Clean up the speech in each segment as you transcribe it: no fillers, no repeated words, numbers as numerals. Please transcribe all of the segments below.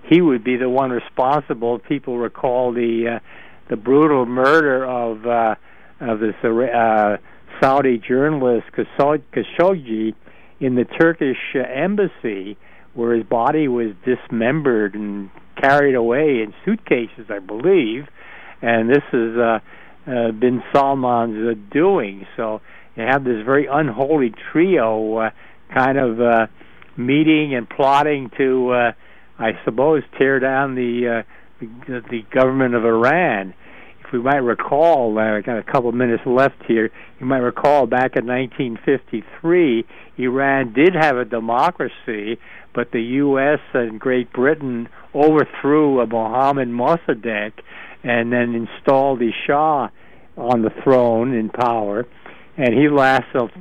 he would be the one responsible. People recall the brutal murder of this Saudi journalist Khashoggi in the Turkish embassy, where his body was dismembered and carried away in suitcases, I believe. And this has bin Salman's doing. So you have this very unholy trio kind of meeting and plotting to, I suppose, tear down the government of Iran. If we might recall, I got a couple of minutes left here, you might recall back in 1953, Iran did have a democracy, but the U.S. and Great Britain overthrew Mohammad Mossadegh and then installed the Shah on the throne in power, and he lasted until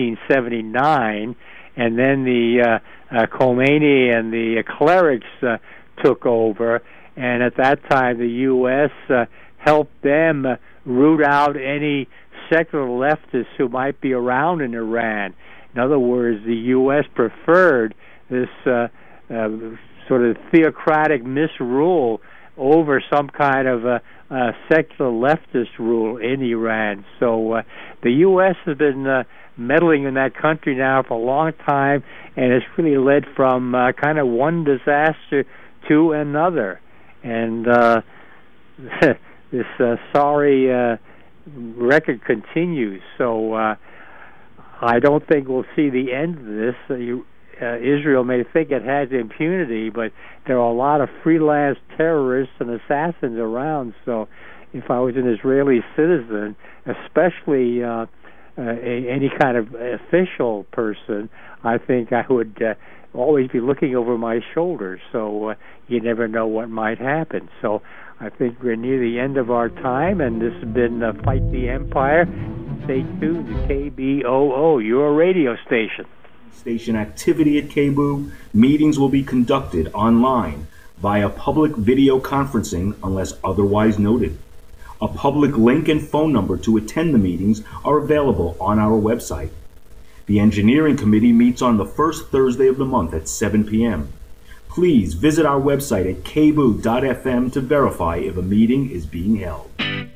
1979, and then the Khomeini and the clerics took over, and at that time the U.S. Helped them root out any secular leftists who might be around in Iran. In other words, the U.S. preferred this sort of theocratic misrule over some kind of secular leftist rule in Iran. So the U.S. has been meddling in that country now for a long time, and it's really led from kind of one disaster to another. And this sorry record continues. So I don't think we'll see the end of this. Israel may think it has impunity, but there are a lot of freelance terrorists and assassins around. So if I was an Israeli citizen, especially any kind of official person, I think I would always be looking over my shoulder. So you never know what might happen. So I think we're near the end of our time, and this has been Fight the Empire. Stay tuned to KBOO, your radio station. Station activity at KBOO. Meetings will be conducted online via public video conferencing unless otherwise noted. A public link and phone number to attend the meetings are available on our website. The Engineering Committee meets on the first Thursday of the month at 7 p.m. Please visit our website at kboo.fm to verify if a meeting is being held.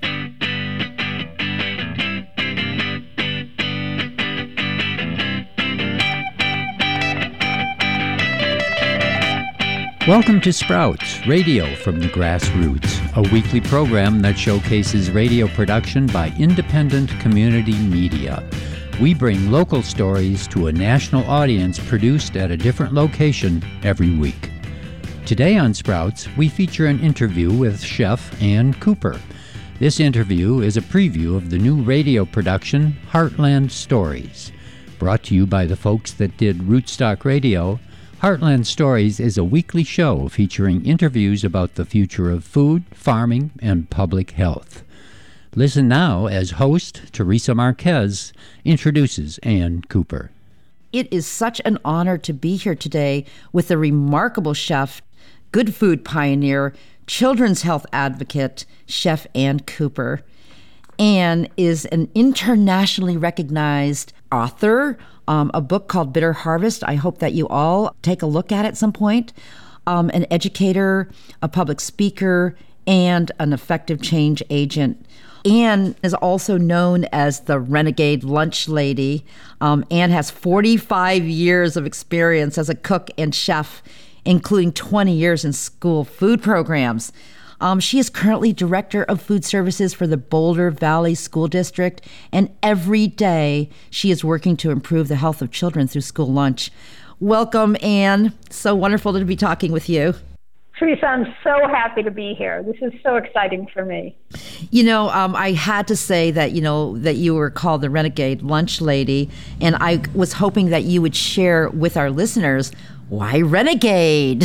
Welcome to Sprouts, radio from the grassroots, a weekly program that showcases radio production by independent community media. We bring local stories to a national audience produced at a different location every week. Today on Sprouts, we feature an interview with Chef Ann Cooper. This interview is a preview of the new radio production, Heartland Stories. Brought to you by the folks that did Rootstock Radio, Heartland Stories is a weekly show featuring interviews about the future of food, farming, and public health. Listen now as host Teresa Marquez introduces Ann Cooper. It is such an honor to be here today with a remarkable chef, good food pioneer, children's health advocate, Chef Ann Cooper. Ann is an internationally recognized author, a book called Bitter Harvest. I hope that you all take a look at some point. An educator, a public speaker, and an effective change agent. Ann is also known as the Renegade Lunch Lady. Ann has 45 years of experience as a cook and chef, including 20 years in school food programs. She is currently Director of Food Services for the Boulder Valley School District, and every day she is working to improve the health of children through school lunch. Welcome, Ann. So wonderful to be talking with you. Teresa, I'm so happy to be here. This is so exciting for me. You know, I had to say that, that you were called the Renegade Lunch Lady, and I was hoping that you would share with our listeners, why Renegade?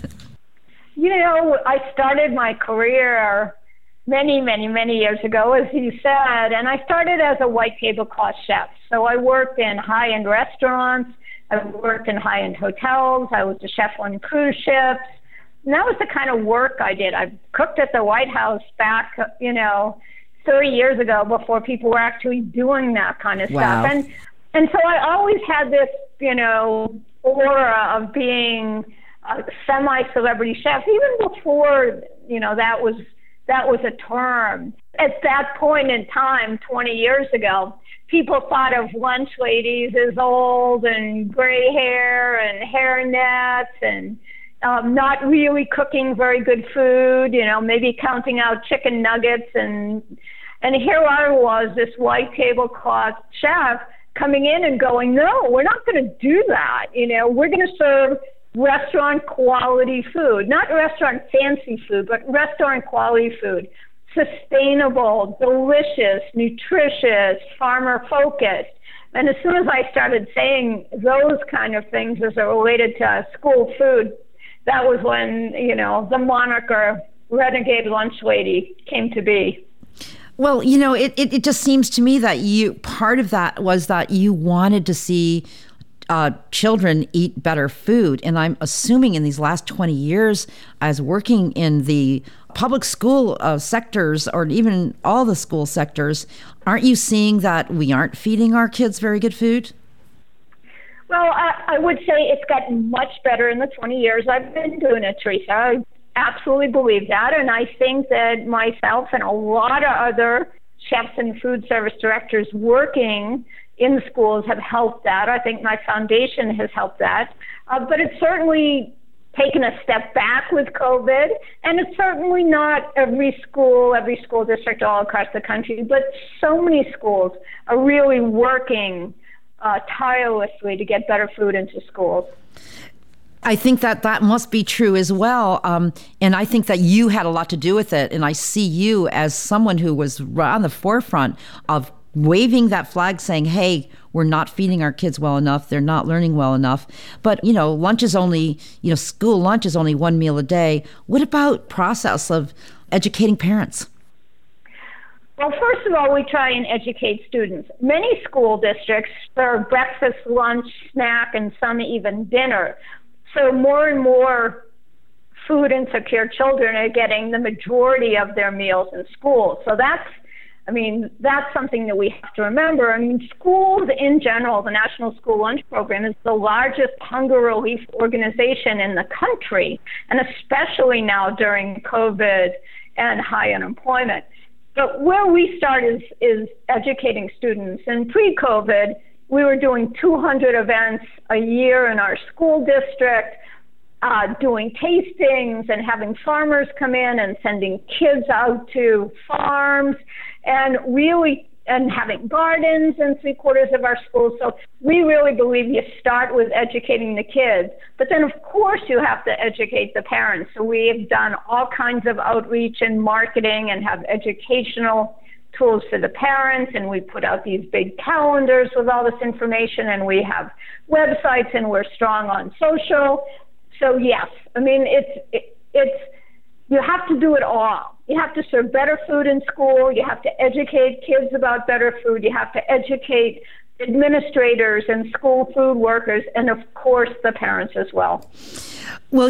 I started my career many, many, many years ago, as you said, and I started as a white tablecloth chef. So I worked in high-end restaurants, I worked in high-end hotels, I was a chef on cruise ships. And that was the kind of work I did. I cooked at the White House back, 30 years ago before people were actually doing that kind of Wow. stuff. And so I always had this, aura of being semi-celebrity chefs, even before, that was a term. At that point in time, 20 years ago, people thought of lunch ladies as old and gray hair and hairnets and not really cooking very good food, maybe counting out chicken nuggets. And here I was, this white tablecloth chef, coming in and going, no, we're not going to do that. We're going to serve restaurant quality food, not restaurant fancy food, but restaurant quality food, sustainable, delicious, nutritious, farmer focused. And as soon as I started saying those kind of things as it related to school food, that was when, the moniker Renegade Lunch Lady came to be. Well, it just seems to me that part of that was that you wanted to see children eat better food. And I'm assuming in these last 20 years, as working in the public school sectors, or even all the school sectors, aren't you seeing that we aren't feeding our kids very good food? Well, I would say it's gotten much better in the 20 years I've been doing it, Teresa. I absolutely believe that. And I think that myself and a lot of other chefs and food service directors working in the schools have helped that. I think my foundation has helped that. But it's certainly taken a step back with COVID. And it's certainly not every school district all across the country. But so many schools are really working tirelessly to get better food into schools. I think that must be true as well. And I think that you had a lot to do with it. And I see you as someone who was on the forefront of waving that flag saying, hey, we're not feeding our kids well enough. They're not learning well enough. But, lunch is only, school lunch is only one meal a day. What about process of educating parents? Well, first of all, we try and educate students. Many school districts serve breakfast, lunch, snack, and some even dinner. So more and more food insecure children are getting the majority of their meals in school. So that's something that we have to remember. Schools in general, the National School Lunch Program is the largest hunger relief organization in the country, and especially now during COVID and high unemployment. But where we start is educating students. And pre-COVID, we were doing 200 events a year in our school district, doing tastings and having farmers come in and sending kids out to farms and having gardens in 3/4 of our schools. So we really believe you start with educating the kids, but then of course you have to educate the parents. So we have done all kinds of outreach and marketing and have educational tools for the parents, and we put out these big calendars with all this information, and we have websites, and we're strong on social. So yes, it's you have to do it all. You have to serve better food in school. You have to educate kids about better food. You have to educate administrators and school food workers, and of course the parents as well. Well,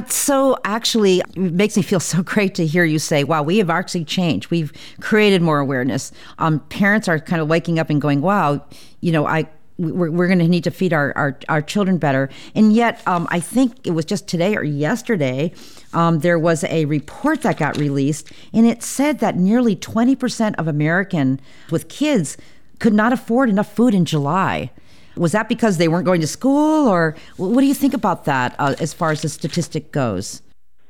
it makes me feel so great to hear you say, wow, we have actually changed. We've created more awareness. Parents are kind of waking up and going, wow, we're going to need to feed our children better. And yet, I think it was just today or yesterday, there was a report that got released, and it said that nearly 20% of Americans with kids could not afford enough food in July. Was that because they weren't going to school, or what do you think about that as far as the statistic goes?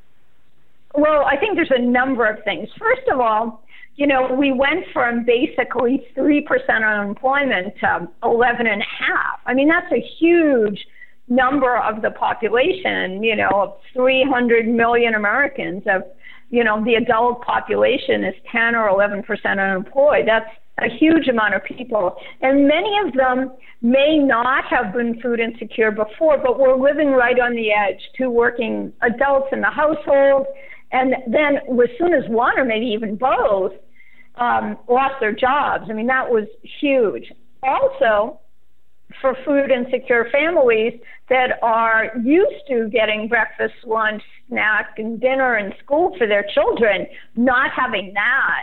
Well, I think there's a number of things. First of all, we went from basically 3% unemployment to 11.5%. That's a huge number of the population, of 300 million Americans. The adult population is 10 or 11% unemployed. That's a huge amount of people. And many of them may not have been food insecure before, but were living right on the edge, 2 working adults in the household. And then as soon as one or maybe even both lost their jobs, that was huge. Also, for food insecure families that are used to getting breakfast, lunch, snack, and dinner in school for their children, not having that,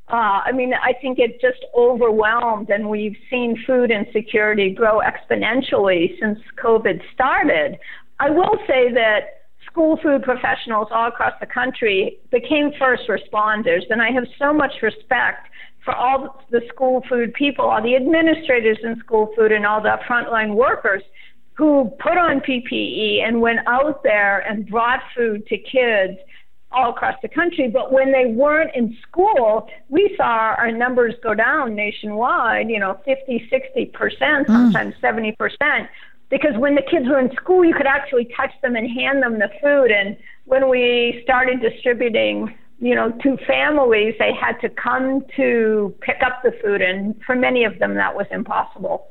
I think it just overwhelmed, and we've seen food insecurity grow exponentially since COVID started. I will say that school food professionals all across the country became first responders. And I have so much respect for all the school food people, all the administrators in school food, and all the frontline workers who put on PPE and went out there and brought food to kids all across the country. But when they weren't in school, we saw our numbers go down nationwide, 50, 60%, sometimes 70%. Because when the kids were in school, you could actually touch them and hand them the food. And when we started distributing, to families, they had to come to pick up the food. And for many of them, that was impossible.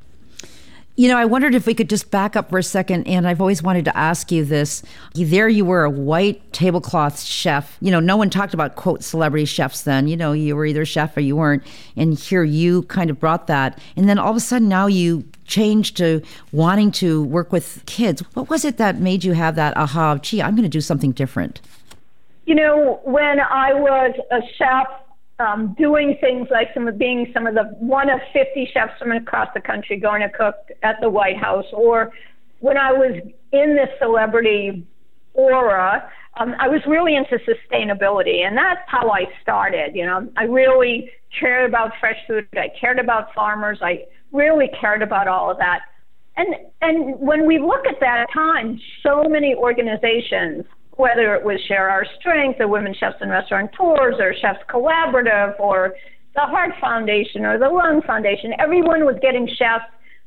I wondered if we could just back up for a second, and I've always wanted to ask you this. There you were, a white tablecloth chef. No one talked about, quote, celebrity chefs then. You were either a chef or you weren't. And here you kind of brought that. And then all of a sudden now you changed to wanting to work with kids. What was it that made you have that aha of, gee, I'm going to do something different? When I was a chef, doing things like being one of 50 chefs from across the country going to cook at the White House, or when I was in this celebrity aura, I was really into sustainability, and that's how I started. I really cared about fresh food. I cared about farmers. I really cared about all of that. And when we look at that time, so many organizations, whether it was Share Our Strength, or Women Chefs and Restaurateurs, or Chefs Collaborative, or the Heart Foundation, or the Lung Foundation, everyone was getting chefs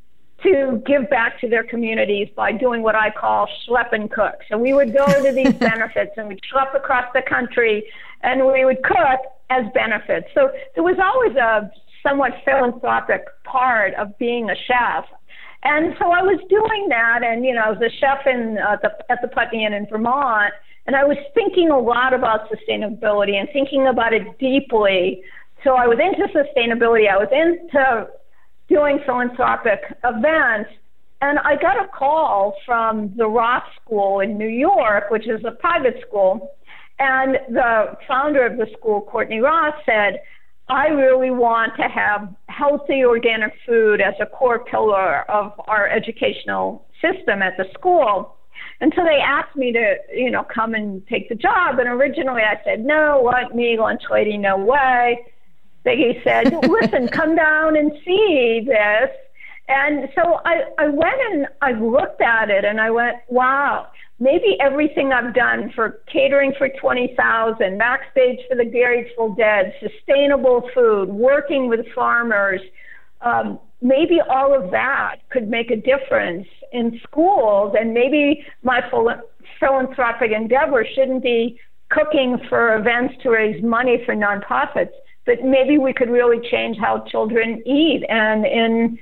to give back to their communities by doing what I call schlep and cook. So we would go to these benefits, and we'd schlep across the country, and we would cook as benefits. So there was always a somewhat philanthropic part of being a chef. And so I was doing that, and, I was a chef at the Putney Inn in Vermont, and I was thinking a lot about sustainability and thinking about it deeply. So I was into sustainability. I was into doing philanthropic events, and I got a call from the Roth School in New York, which is a private school, and the founder of the school, Courtney Roth, said, I really want to have healthy organic food as a core pillar of our educational system at the school. And so they asked me to, come and take the job. And originally I said, no, me, lunch lady, no way. They said, listen, come down and see this. And so I went and I looked at it and I went, wow, maybe everything I've done for catering for 20,000, backstage for the Grateful Dead, sustainable food, working with farmers, maybe all of that could make a difference in schools. And maybe my philanthropic endeavor shouldn't be cooking for events to raise money for nonprofits, but maybe we could really change how children eat. And in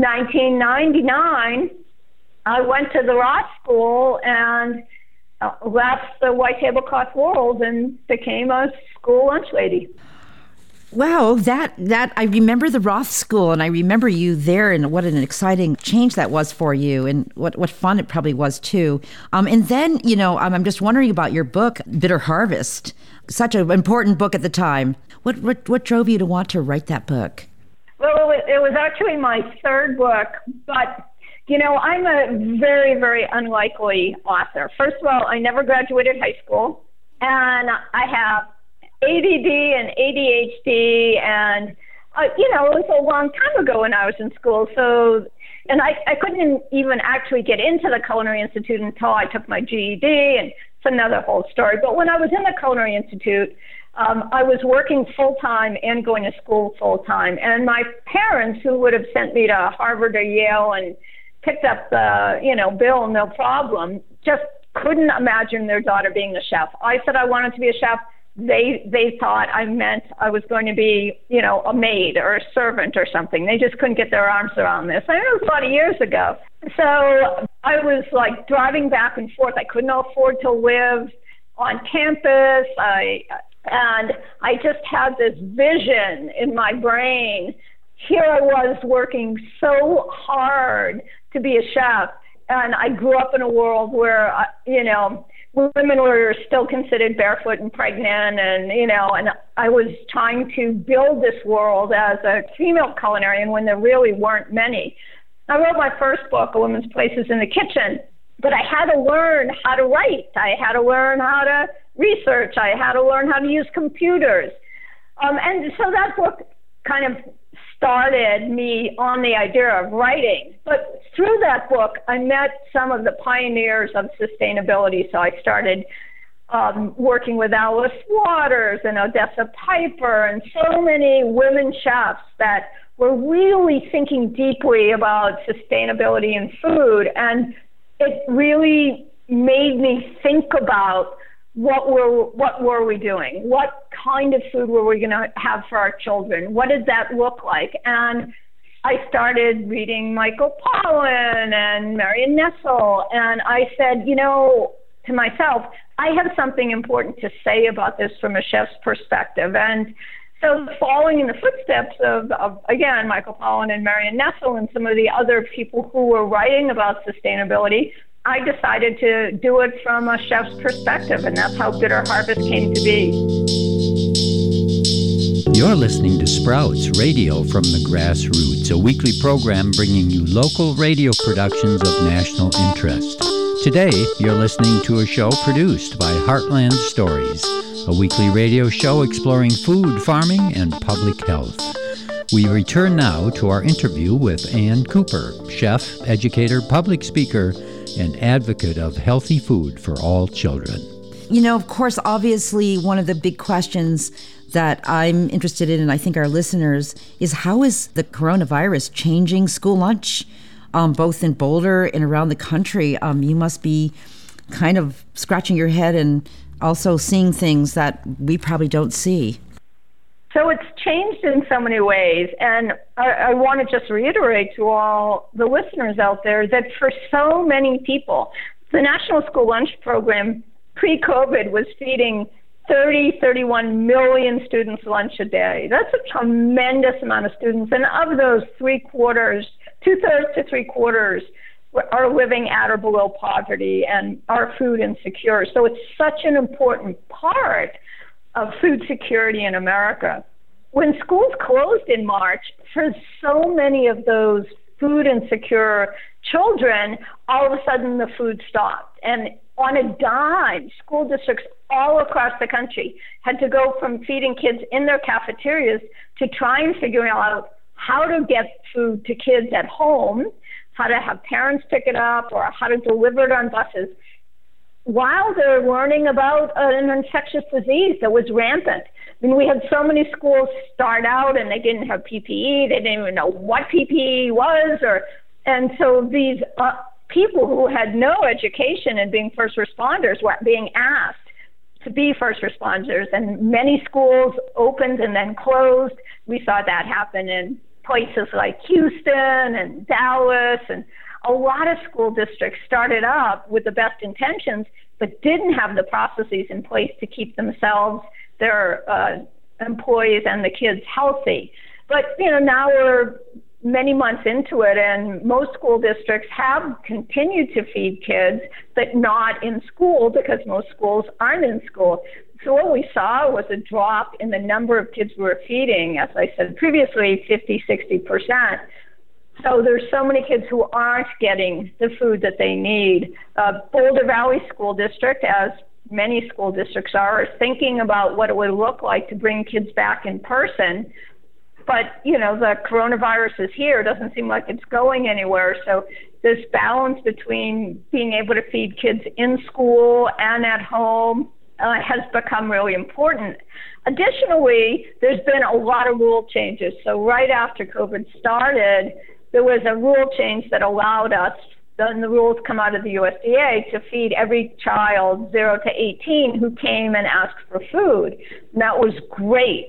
1999, I went to the Roth School and left the white tablecloth world and became a school lunch lady. Wow, that I remember the Roth School, and I remember you there, and what an exciting change that was for you, and what fun it probably was too. And then, I'm just wondering about your book, Bitter Harvest, such an important book at the time. What drove you to want to write that book? Well, it was actually my third book, but I'm a very, very unlikely author. First of all, I never graduated high school, and I have ADD and ADHD, and, it was a long time ago when I was in school. So, and I couldn't even actually get into the Culinary Institute until I took my GED, and it's another whole story. But when I was in the Culinary Institute, I was working full-time and going to school full-time. And my parents, who would have sent me to Harvard or Yale and picked up the, bill, no problem, just couldn't imagine their daughter being a chef. I said I wanted to be a chef. They thought I meant I was going to be, a maid or a servant or something. They just couldn't get their arms around this. I mean, it was a lot of years ago. So I was like driving back and forth. I couldn't afford to live on campus. And I just had this vision in my brain. Here I was working so hard to be a chef, and I grew up in a world where, women were still considered barefoot and pregnant, and I was trying to build this world as a female culinarian when there really weren't many. I wrote my first book, A Woman's Places in the Kitchen, But I had to learn how to write. I had to learn how to research. I had to learn how to use computers. And so that book kind of started me on the idea of writing. But through that book, I met some of the pioneers of sustainability. So I started working with Alice Waters and Odessa Piper and so many women chefs that were really thinking deeply about sustainability in food. And it really made me think about what were we doing? What kind of food were we going to have for our children? What did that look like? And I started reading Michael Pollan and Marion Nestle, and I said, to myself, I have something important to say about this from a chef's perspective. And so following in the footsteps of again, Michael Pollan and Marion Nestle and some of the other people who were writing about sustainability, I decided to do it from a chef's perspective, and that's how Bitter Harvest came to be. You're listening to Sprouts Radio from the Grassroots, a weekly program bringing you local radio productions of national interest. Today, you're listening to a show produced by Heartland Stories, a weekly radio show exploring food, farming, and public health. We return now to our interview with Ann Cooper, chef, educator, public speaker, and advocate of healthy food for all children. Of course, obviously, one of the big questions that I'm interested in, and I think our listeners, is how is the coronavirus changing school lunch, both in Boulder and around the country? You must be kind of scratching your head and also seeing things that we probably don't see. So it's changed in so many ways, and I want to just reiterate to all the listeners out there that for so many people, the National School Lunch Program pre-COVID was feeding 31 million students lunch a day. That's a tremendous amount of students, and of those, 2/3 to 3/4 are living at or below poverty and are food insecure. So it's such an important part of food security in America. When schools closed in March, for so many of those food insecure children, all of a sudden the food stopped. And on a dime, school districts all across the country had to go from feeding kids in their cafeterias to try and figure out how to get food to kids at home, how to have parents pick it up, or how to deliver it on buses, while they're learning about an infectious disease that was rampant. I mean, we had so many schools start out and they didn't have PPE. They didn't even know what PPE was. And so these people who had no education in being first responders were being asked to be first responders. And many schools opened and then closed. We saw that happen in places like Houston and Dallas, and a lot of school districts started up with the best intentions, but didn't have the processes in place to keep themselves, their employees, and the kids healthy. But, now we're many months into it, and most school districts have continued to feed kids, but not in school because most schools aren't in school. So what we saw was a drop in the number of kids we were feeding, as I said previously, 50-60%. So there's so many kids who aren't getting the food that they need. Boulder Valley School District, as many school districts are thinking about what it would look like to bring kids back in person. But, the coronavirus is here. It doesn't seem like it's going anywhere. So this balance between being able to feed kids in school and at home has become really important. Additionally, there's been a lot of rule changes. So right after COVID started, there was a rule change that allowed us, then the rules come out of the USDA, to feed every child 0 to 18 who came and asked for food. And that was great.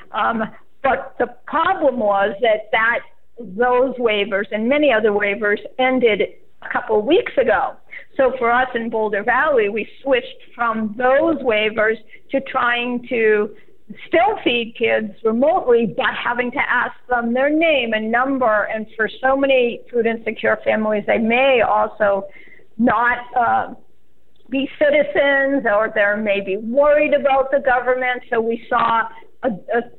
But the problem was that those waivers and many other waivers ended a couple of weeks ago. So for us in Boulder Valley, we switched from those waivers to trying to still feed kids remotely, but having to ask them their name and number. And for so many food insecure families, they may also not be citizens, or they're maybe worried about the government. So we saw a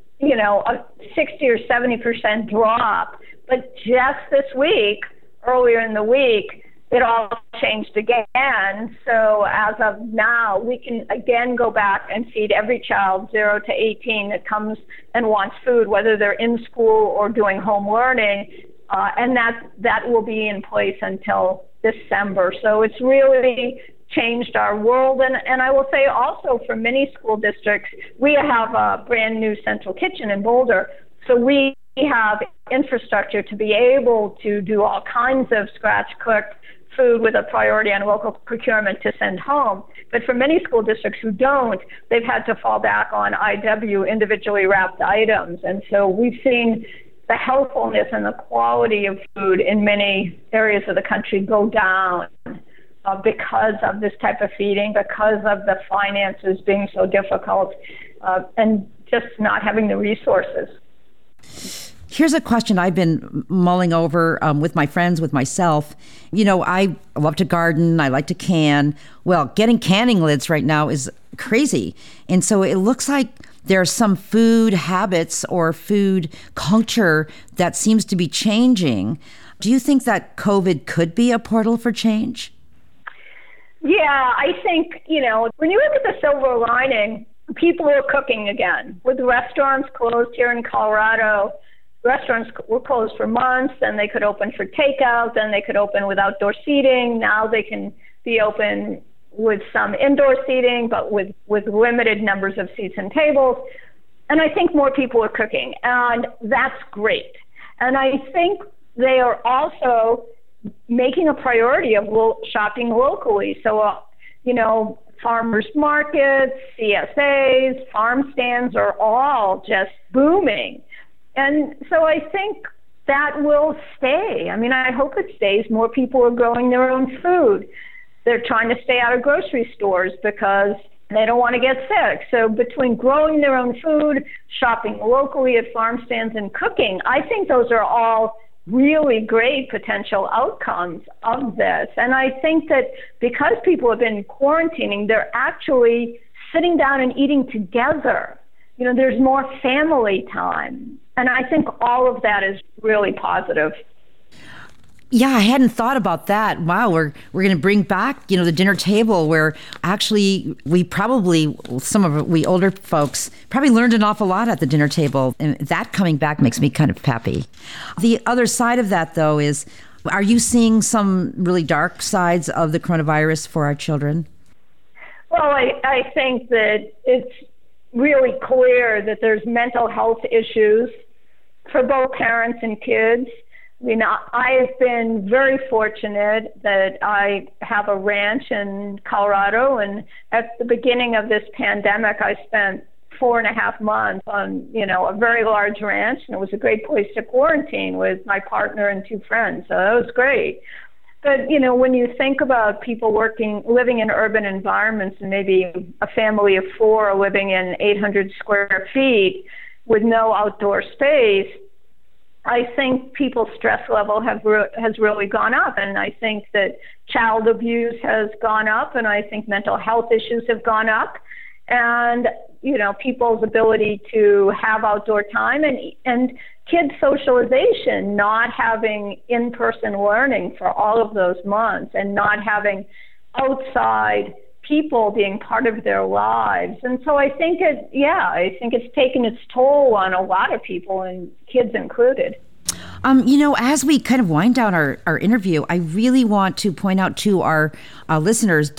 60 or 70% drop. But just this week, earlier in the week, it all changed again. So as of now, we can again go back and feed every child 0 to 18 that comes and wants food, whether they're in school or doing home learning, and that will be in place until December. So it's really changed our world. And I will say also for many school districts, we have a brand new central kitchen in Boulder. So we have infrastructure to be able to do all kinds of scratch-cooked food with a priority on local procurement to send home. But for many school districts who don't, they've had to fall back on IW, individually wrapped items. And so we've seen the healthfulness and the quality of food in many areas of the country go down because of this type of feeding, because of the finances being so difficult, and just not having the resources. Here's a question I've been mulling over with my friends, with myself. You know, I love to garden. I like to can. Well, getting canning lids right now is crazy. And so it looks like there's some food habits or food culture that seems to be changing. Do you think that COVID could be a portal for change? Yeah, I think, you know, when you look at the silver lining, people are cooking again. With restaurants closed here in Colorado, restaurants were closed for months, then they could open for takeout, then they could open with outdoor seating. Now they can be open with some indoor seating, but with limited numbers of seats and tables. And I think more people are cooking, and that's great. And I think they are also making a priority of shopping locally. So, you know, farmers markets, CSAs, farm stands are all just booming. And so I think that will stay. I mean, I hope it stays. More people are growing their own food. They're trying to stay out of grocery stores because they don't want to get sick. So between growing their own food, shopping locally at farm stands, and cooking, I think those are all really great potential outcomes of this. And I think that because people have been quarantining, they're actually sitting down and eating together. You know, there's more family time. And I think all of that is really positive. Yeah, I hadn't thought about that. Wow, we're going to bring back, you know, the dinner table where actually we older folks probably learned an awful lot at the dinner table. And that coming back makes me kind of happy. The other side of that, though, is, are you seeing some really dark sides of the coronavirus for our children? Well, I think that it's really clear that there's mental health issues for both parents and kids. I mean, I've been very fortunate that I have a ranch in Colorado, and at the beginning of this pandemic, I spent 4.5 months on, you know, a very large ranch, and it was a great place to quarantine with my partner and 2 friends, so that was great. But, you know, when you think about people living in urban environments, and maybe a family of 4 living in 800 square feet with no outdoor space, I think people's stress level has really gone up, and I think that child abuse has gone up, and I think mental health issues have gone up, and, you know, people's ability to have outdoor time and kids' socialization, not having in-person learning for all of those months, and not having outside people being part of their lives. And so I think it's taken its toll on a lot of people, and kids included. You know, as we kind of wind down our interview, I really want to point out to our listeners,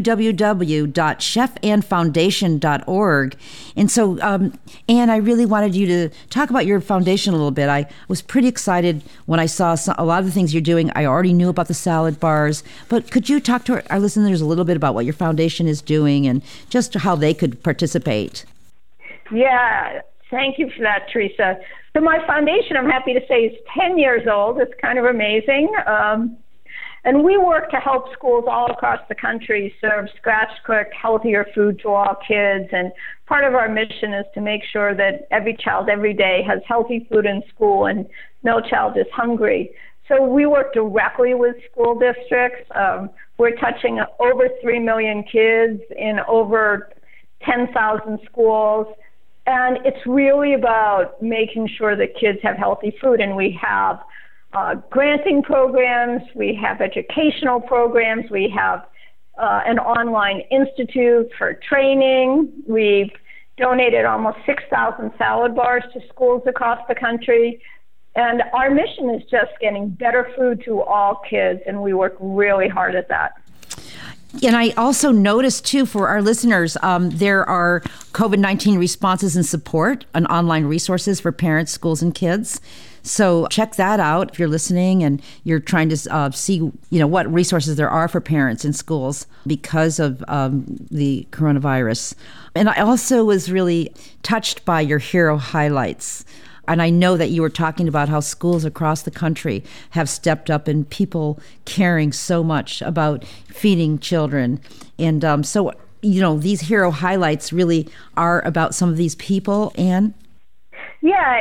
www.chefandfoundation.org. And so, Anne, I really wanted you to talk about your foundation a little bit. I was pretty excited when I saw a lot of the things you're doing. I already knew about the salad bars, but could you talk to our listeners a little bit about what your foundation is doing and just how they could participate? Yeah, thank you for that, Teresa. So my foundation, I'm happy to say, is 10 years old. It's kind of amazing. And we work to help schools all across the country serve scratch-cooked, healthier food to all kids. And part of our mission is to make sure that every child every day has healthy food in school and no child is hungry. So we work directly with school districts. We're touching over 3 million kids in over 10,000 schools. And it's really about making sure that kids have healthy food. And we have granting programs, we have educational programs, we have an online institute for training. We've donated almost 6,000 salad bars to schools across the country. And our mission is just getting better food to all kids, and we work really hard at that. And I also noticed, too, for our listeners, there are COVID-19 responses and support and online resources for parents, schools, and kids. So check that out if you're listening and you're trying to see, what resources there are for parents in schools because of the coronavirus. And I also was really touched by your hero highlights. And I know that you were talking about how schools across the country have stepped up and people caring so much about feeding children. And so, these hero highlights really are about some of these people, Anne? Yeah,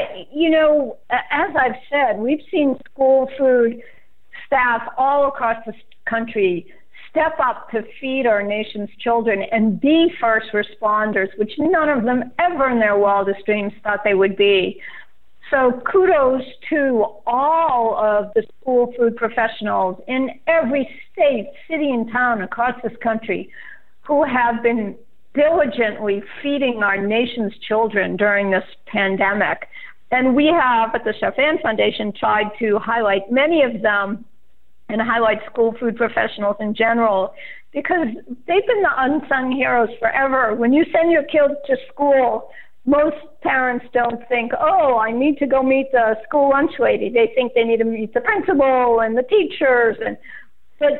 as I've said, we've seen school food staff all across the country step up to feed our nation's children and be first responders, which none of them ever in their wildest dreams thought they would be. So kudos to all of the school food professionals in every state, city, and town across this country who have been diligently feeding our nation's children during this pandemic. And we have, at the Chef Anne Foundation, tried to highlight many of them and highlight school food professionals in general because they've been the unsung heroes forever. When you send your kids to school, most parents don't think, oh, I need to go meet the school lunch lady. They think they need to meet the principal and the teachers. But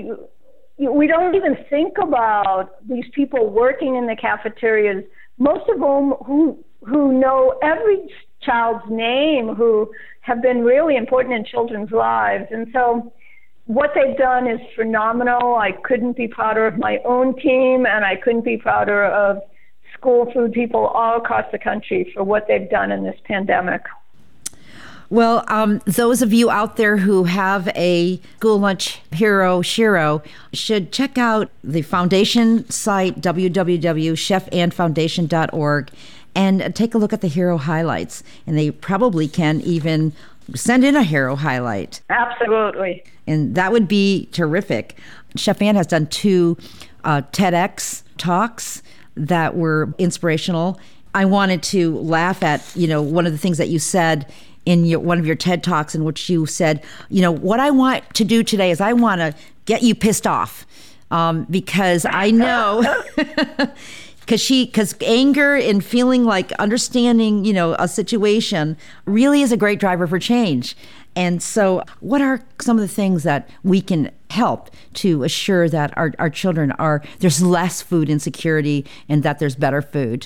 we don't even think about these people working in the cafeterias, most of whom who know every child's name, who have been really important in children's lives. And so what they've done is phenomenal. I couldn't be prouder of my own team, and I couldn't be prouder of school food people all across the country for what they've done in this pandemic. Well, those of you out there who have a school lunch hero, Shiro, should check out the foundation site, www.chefannfoundation.org, and take a look at the hero highlights. And they probably can even send in a hero highlight. Absolutely. And that would be terrific. Chef Anne has done 2 TEDx talks that were inspirational. I wanted to laugh at, one of the things that you said in one of your TED Talks, in which you said, what I want to do today is I want to get you pissed off, because I know, because anger and feeling like understanding, a situation really is a great driver for change. And so what are some of the things that we can help to assure that our children there's less food insecurity and that there's better food?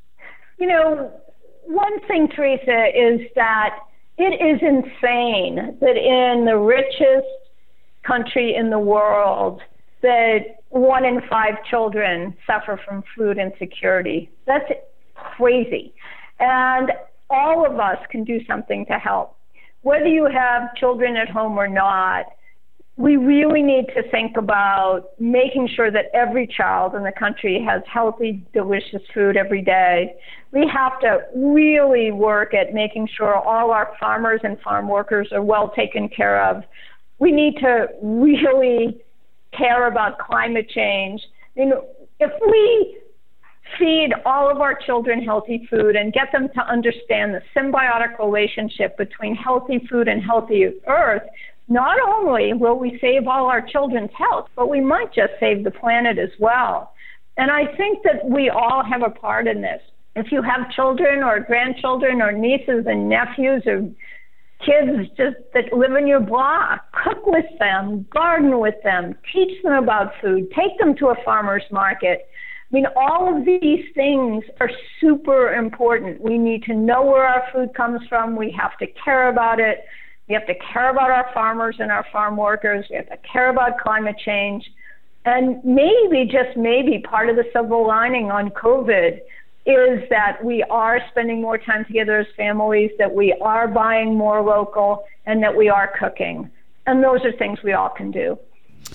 One thing, Teresa, is that it is insane that in the richest country in the world, that 1 in 5 children suffer from food insecurity. That's crazy. And all of us can do something to help. Whether you have children at home or not, we really need to think about making sure that every child in the country has healthy, delicious food every day. We have to really work at making sure all our farmers and farm workers are well taken care of. We need to really care about climate change. If we feed all of our children healthy food and get them to understand the symbiotic relationship between healthy food and healthy earth, not only will we save all our children's health, but we might just save the planet as well. And I think that we all have a part in this. If you have children or grandchildren or nieces and nephews or kids just that live in your block, cook with them, garden with them, teach them about food, take them to a farmer's market. All of these things are super important. We need to know where our food comes from. We have to care about it. We have to care about our farmers and our farm workers. We have to care about climate change. And maybe, just maybe, part of the silver lining on COVID is that we are spending more time together as families, that we are buying more local, and that we are cooking. And those are things we all can do.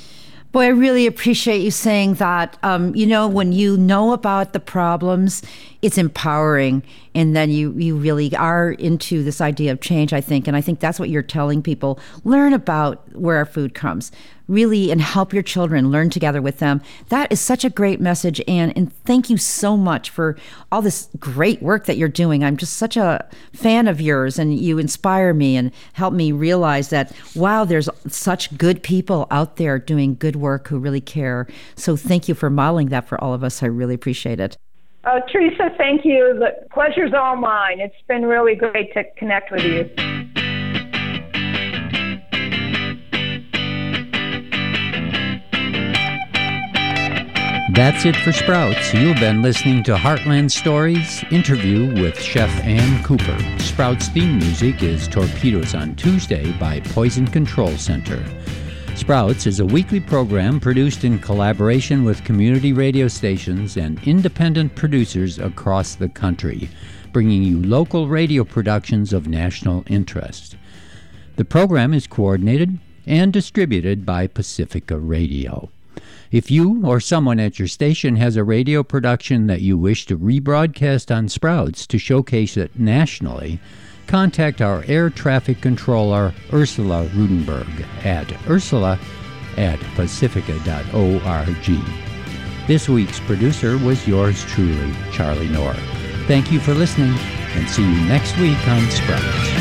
Boy, I really appreciate you saying that. When you know about the problems, it's empowering. And then you really are into this idea of change, I think. And I think that's what you're telling people. Learn about where our food comes, really, and help your children learn together with them. That is such a great message, Ann. And thank you so much for all this great work that you're doing. I'm just such a fan of yours, and you inspire me and help me realize that, wow, there's such good people out there doing good work who really care. So thank you for modeling that for all of us. I really appreciate it. Oh, Teresa, thank you. The pleasure's all mine. It's been really great to connect with you. That's it for Sprouts. You've been listening to Heartland Stories interview with Chef Ann Cooper. Sprouts theme music is Torpedoes on Tuesday by Poison Control Center. Sprouts is a weekly program produced in collaboration with community radio stations and independent producers across the country, bringing you local radio productions of national interest. The program is coordinated and distributed by Pacifica Radio. If you or someone at your station has a radio production that you wish to rebroadcast on Sprouts to showcase it nationally, contact our air traffic controller, Ursula Rudenberg, at ursula@pacifica.org. This week's producer was yours truly, Charlie Knorr. Thank you for listening, and see you next week on Sprouts.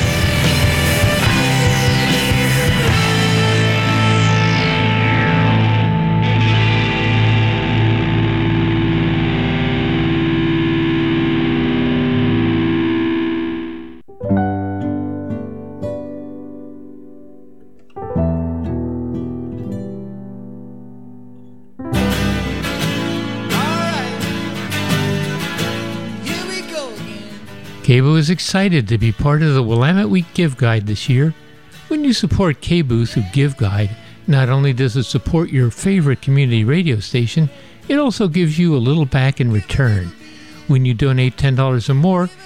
KBOO is excited to be part of the Willamette Week Give Guide this year. When you support KBOO through Give Guide, not only does it support your favorite community radio station, it also gives you a little back in return. When you donate $10 or more,